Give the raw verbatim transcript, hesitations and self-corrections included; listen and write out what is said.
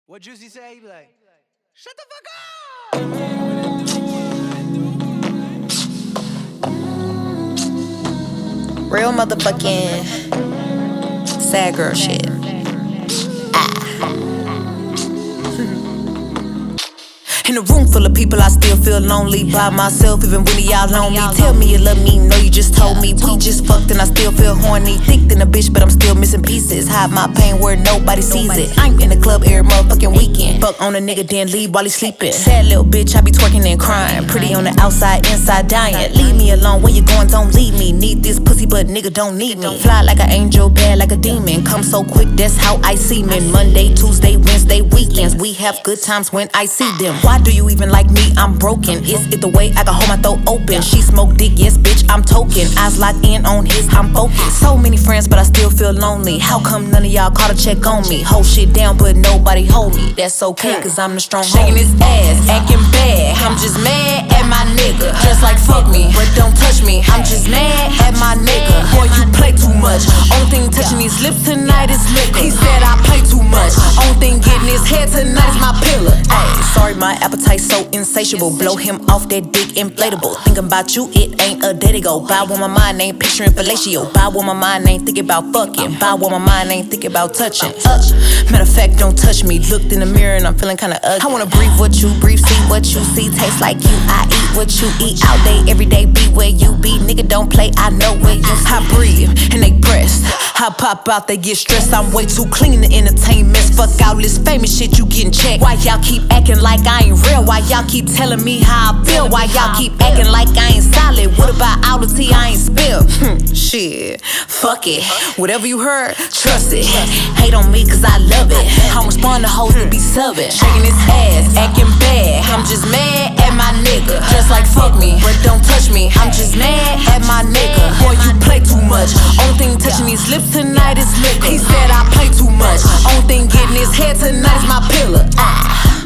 What Juicy say? He be like, shut the fuck up! Real motherfucking sad girl shit. In a room full of people, I still feel lonely by myself, even when y'all on me. Tell me you love me, no, you just told me. We just fucked and I still feel horny. Thick than a bitch, but I'm still missing pieces. Hide my pain where nobody sees it. I'm in the club every motherfucking weekend. Fuck on a nigga, then leave while he sleeping. Sad little bitch, I be twerking and crying. Pretty on the outside, inside dying. Leave me alone, where you going, don't leave me. Need this pussy, but nigga don't need me. Fly like an angel, bad like a demon. Come so quick, that's how I see men. Monday, Tuesday, Wednesday, weekends. We have good times when I see them. Why do you even like me? I'm broken. Is it the way I can hold my throat open? She smoke dick, yes bitch, I'm token. Eyes locked in on his, I'm focused. So many friends, but I still feel lonely. How come none of y'all call to check on me? Hold shit down, but nobody hold me. That's okay, cause I'm the strong shaking his ass, acting bad. I'm just mad at my nigga. Just like fuck me, but don't touch me. I'm just mad at my nigga. Boy, you play too much. Only thing touching these lips tonight is liquor. He said I play too much. Only thing getting his head tonight is my pillar. Ay, sorry, my appetite so insatiable. Blow him off that dick inflatable. Thinking about you, it ain't a day to go. Buy when my mind ain't picturing fellatio. Buy when my mind ain't thinking about fucking. Buy when my mind ain't thinking about touching. uh, Matter of fact, don't touch me. Looked in the mirror and I'm feeling kinda ugly. I wanna breathe what you breathe, see what you see. Taste like you, I eat what you eat. All day, every day, be where you be. Nigga, don't play, I know where you I breathe and they breast. I pop out, they get stressed. I'm way too clean to entertain mess. Fuck all this famous shit, you getting checked. Why y'all keep acting like I ain't real? Why y'all keep telling me how I feel? Why y'all keep acting like I ain't solid? What about all the tea I ain't spilled? Shit, fuck it. Whatever you heard, trust it. Hate on me cause I love it. I respond to hoes that be subbing. Shaking his ass, acting bad. I'm just mad at my nigga. Just like fuck me, but don't touch me. I'm just mad at my nigga. Boy, you play too much. Only thing touching these lips tonight is liquor. He said I play too much. Only thing getting his head tonight is my pillar. Ah.